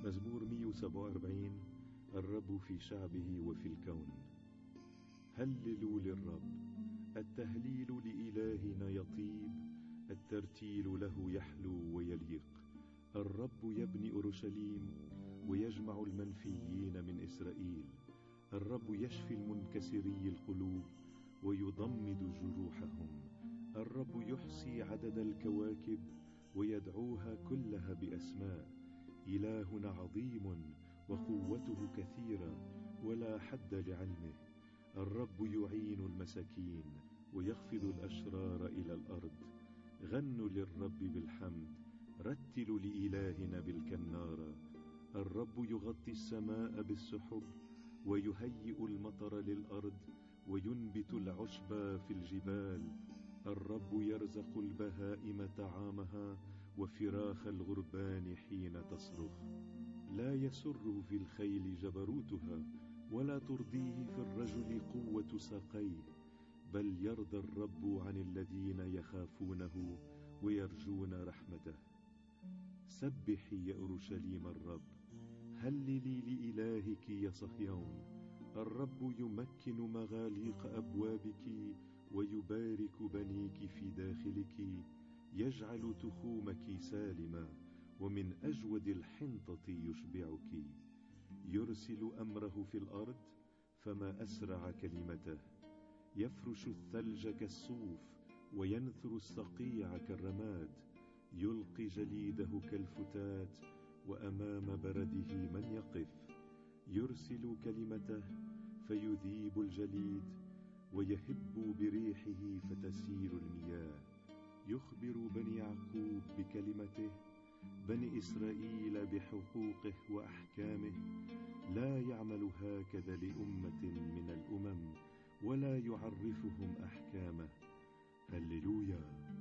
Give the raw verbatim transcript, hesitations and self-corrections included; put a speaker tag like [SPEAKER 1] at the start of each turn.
[SPEAKER 1] مزمور مئة وسبعة وأربعين. الرب في شعبه وفي الكون. هللوا للرب، التهليل لإلهنا يطيب، الترتيل له يحلو ويليق. الرب يبني أورشليم ويجمع المنفيين من إسرائيل. الرب يشفي المنكسري القلوب ويضمد جروحهم. الرب يحصي عدد الكواكب ويدعوها كلها بأسماء. إلهنا عظيم وقوته كثيرة ولا حد لعلمه. الرب يعين المساكين ويخفض الأشرار إلى الأرض. غنوا للرب بالحمد، رتلوا لإلهنا بالكنارة. الرب يغطي السماء بالسحب ويهيئ المطر للأرض وينبت العشب في الجبال. الرب يرزق البهائم طعامها وفراخ الغربان حين تصرخ. لا يسره في الخيل جبروتها ولا ترضيه في الرجل قوة ساقيه، بل يرضى الرب عن الذين يخافونه ويرجون رحمته. سبحي يا أورشليم الرب، هللي لإلهك يا صهيون. الرب يمكن مغاليق أبوابك ويبارك بنيك في داخلك. يجعل تخومك سالمة ومن أجود الحنطة يشبعك. يرسل أمره في الأرض فما أسرع كلمته. يفرش الثلج كالصوف وينثر الصقيع كالرماد. يلقي جليده كالفتات وأمام برده من يقف. يرسل كلمته فيذيب الجليد ويهب بريحه فتسيل المياه. يخبر بني يعقوب بكلمته، بني إسرائيل بحقوقه وأحكامه. لا يعمل هكذا لأمة من الأمم ولا يعرفهم أحكامه. هللويا.